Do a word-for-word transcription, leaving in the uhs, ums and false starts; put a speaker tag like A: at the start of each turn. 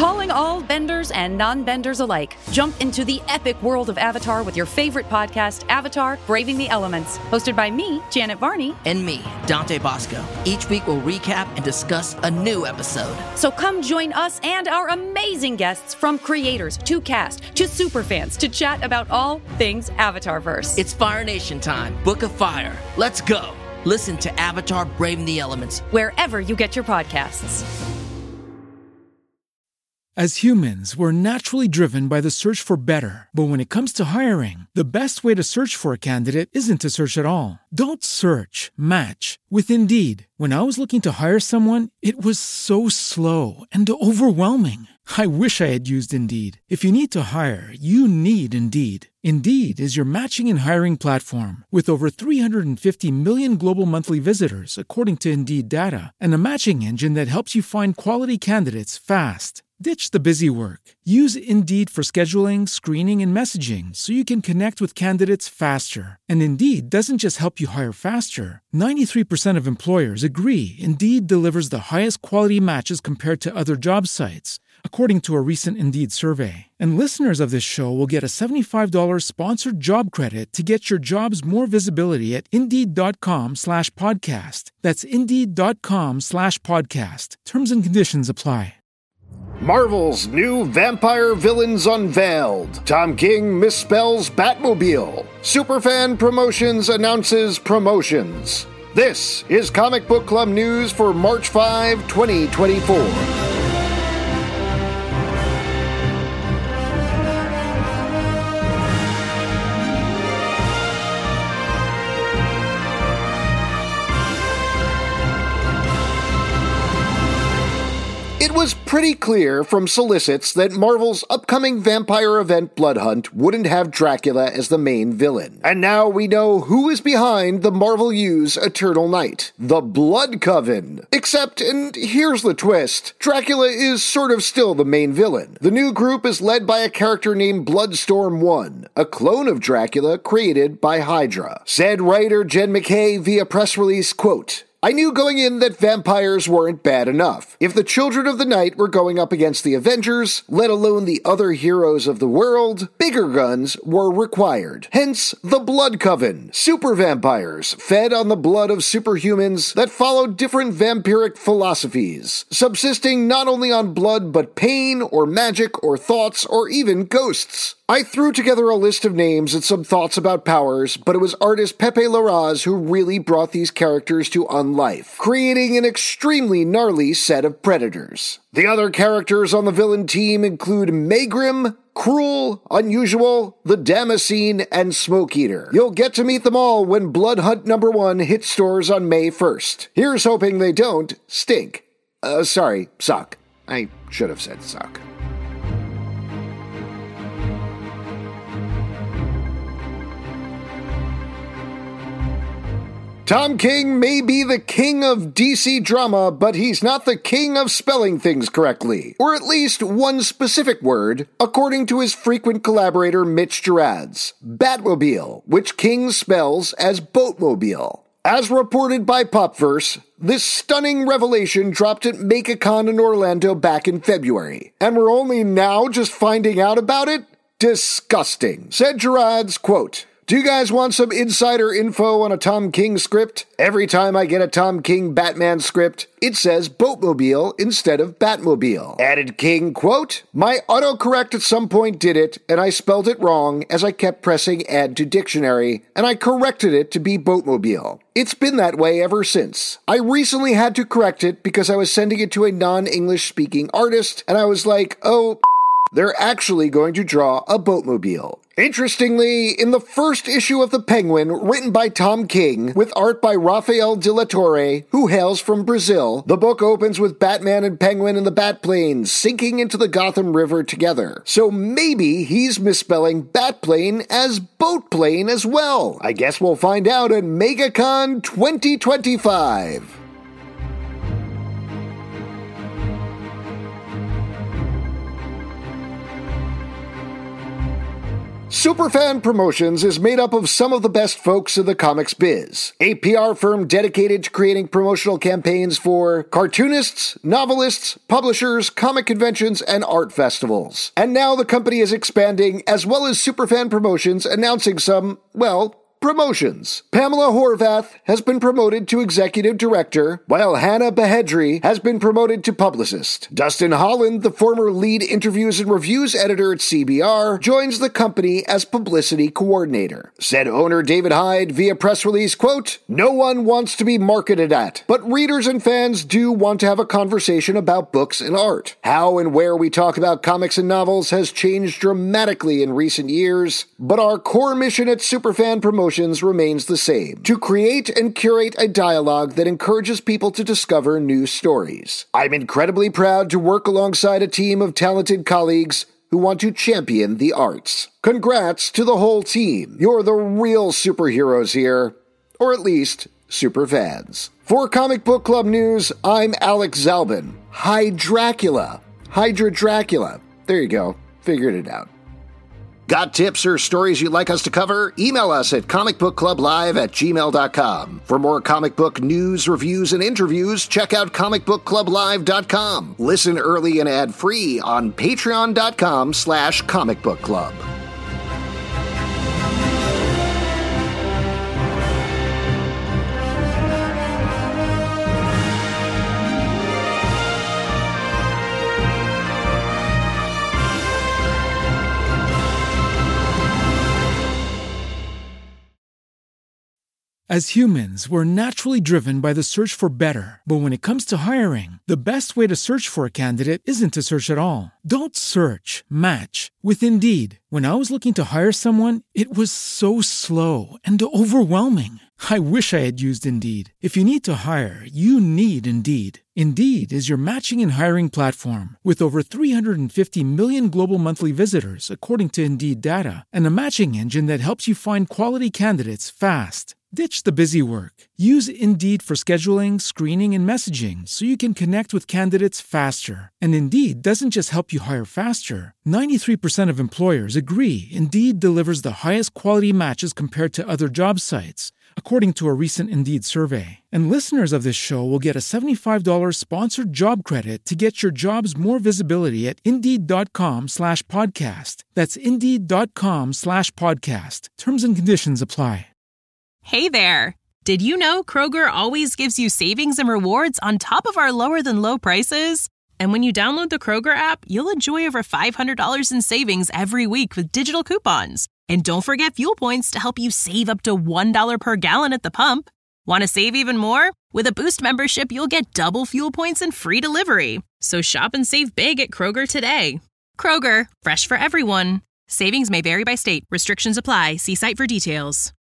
A: Calling all benders and non-benders alike. Jump into the epic world of Avatar with your favorite podcast, Avatar: Braving the Elements. Hosted by me, Janet Varney.
B: And me, Dante Bosco. Each week we'll recap and discuss a new episode.
A: So come join us and our amazing guests, from creators to cast to superfans, to chat about all things Avatarverse.
B: It's Fire Nation time. Book of Fire. Let's go. Listen to Avatar: Braving the Elements
A: wherever you get your podcasts.
C: As humans, we're naturally driven by the search for better. But when it comes to hiring, the best way to search for a candidate isn't to search at all. Don't search, match with Indeed. When I was looking to hire someone, it was so slow and overwhelming. I wish I had used Indeed. If you need to hire, you need Indeed. Indeed is your matching and hiring platform with over three hundred fifty million global monthly visitors, according to Indeed data, and a matching engine that helps you find quality candidates fast. Ditch the busy work. Use Indeed for scheduling, screening, and messaging so you can connect with candidates faster. And Indeed doesn't just help you hire faster. ninety-three percent of employers agree Indeed delivers the highest quality matches compared to other job sites, according to a recent Indeed survey. And listeners of this show will get a seventy-five dollars sponsored job credit to get your jobs more visibility at Indeed.com slash podcast. That's Indeed.com slash podcast. Terms and conditions apply.
D: Marvel's new vampire villains unveiled. Tom King misspells Batmobile. Superfan Promotions announces promotions. This is Comic Book Club news for March fifth, twenty twenty-four. It was pretty clear from solicits that Marvel's upcoming vampire event Blood Hunt wouldn't have Dracula as the main villain. And now we know who is behind the Marvel U's Eternal Night, the Blood Coven. Except, and here's the twist, Dracula is sort of still the main villain. The new group is led by a character named Bloodstorm one, a clone of Dracula created by Hydra. Said writer Jen McKay via press release, quote, "I knew going in that vampires weren't bad enough. If the Children of the Night were going up against the Avengers, let alone the other heroes of the world, bigger guns were required. Hence, the Blood Coven, super vampires fed on the blood of superhumans that followed different vampiric philosophies, subsisting not only on blood but pain or magic or thoughts or even ghosts. I threw together a list of names and some thoughts about powers, but it was artist Pepe Larraz who really brought these characters to unlife, creating an extremely gnarly set of predators. The other characters on the villain team include Maegrim, Cruel, Unusual, the Damascene, and Smoke Eater. You'll get to meet them all when Blood Hunt number one hits stores on May first. Here's hoping they don't stink. Uh, sorry, suck. I should have said suck. Tom King may be the king of D C drama, but he's not the king of spelling things correctly, or at least one specific word, according to his frequent collaborator Mitch Gerads, Batmobile, which King spells as Boatmobile. As reported by Popverse, this stunning revelation dropped at MakeaCon in Orlando back in February, and we're only now just finding out about it? Disgusting. Said Gerads, quote, "Do you guys want some insider info on a Tom King script? Every time I get a Tom King Batman script, it says Boatmobile instead of Batmobile." Added King, quote, "My autocorrect at some point did it, and I spelled it wrong as I kept pressing add to dictionary, and I corrected it to be Boatmobile. It's been that way ever since. I recently had to correct it because I was sending it to a non-English speaking artist, and I was like, oh, they're actually going to draw a Boatmobile." Interestingly, in the first issue of The Penguin, written by Tom King, with art by Rafael de la Torre, who hails from Brazil, the book opens with Batman and Penguin in the Batplane sinking into the Gotham River together. So maybe he's misspelling Batplane as Boatplane as well. I guess we'll find out at MegaCon twenty twenty-five. Superfan Promotions is made up of some of the best folks in the comics biz. A P R firm dedicated to creating promotional campaigns for cartoonists, novelists, publishers, comic conventions, and art festivals. And now the company is expanding, as well as Superfan Promotions announcing some, well, promotions. Pamela Horvath has been promoted to executive director, while Hannah Behedry has been promoted to publicist. Dustin Holland, the former lead interviews and reviews editor at C B R, joins the company as publicity coordinator. Said owner David Hyde via press release, quote, "No one wants to be marketed at, but readers and fans do want to have a conversation about books and art. How and where we talk about comics and novels has changed dramatically in recent years, but our core mission at Superfan Promotions remains the same: to create and curate a dialogue that encourages people to discover new stories. I'm incredibly proud to work alongside a team of talented colleagues who want to champion the arts. Congrats to the whole team. You're the real superheroes here, or at least super fans." For Comic Book Club News, I'm Alex Zalbin. Hi Dracula. Hydra Dracula. There you go. Figured it out. Got tips or stories you'd like us to cover? Email us at comicbookclublive at gmail dot com. For more comic book news, reviews, and interviews, check out comic book club live dot com. Listen early and ad-free on patreon dot com slash comic book club.
C: As humans, we're naturally driven by the search for better. But when it comes to hiring, the best way to search for a candidate isn't to search at all. Don't search, match with Indeed. When I was looking to hire someone, it was so slow and overwhelming. I wish I had used Indeed. If you need to hire, you need Indeed. Indeed is your matching and hiring platform with over three hundred fifty million global monthly visitors, according to Indeed data, and a matching engine that helps you find quality candidates fast. Ditch the busy work. Use Indeed for scheduling, screening, and messaging so you can connect with candidates faster. And Indeed doesn't just help you hire faster. ninety-three percent of employers agree Indeed delivers the highest quality matches compared to other job sites, according to a recent Indeed survey. And listeners of this show will get a seventy-five dollars sponsored job credit to get your jobs more visibility at Indeed.com slash podcast. That's Indeed.com slash podcast. Terms and conditions apply.
E: Hey there! Did you know Kroger always gives you savings and rewards on top of our lower-than-low prices? And when you download the Kroger app, you'll enjoy over five hundred dollars in savings every week with digital coupons. And don't forget fuel points to help you save up to one dollar per gallon at the pump. Want to save even more? With a Boost membership, you'll get double fuel points and free delivery. So shop and save big at Kroger today. Kroger, fresh for everyone. Savings may vary by state. Restrictions apply. See site for details.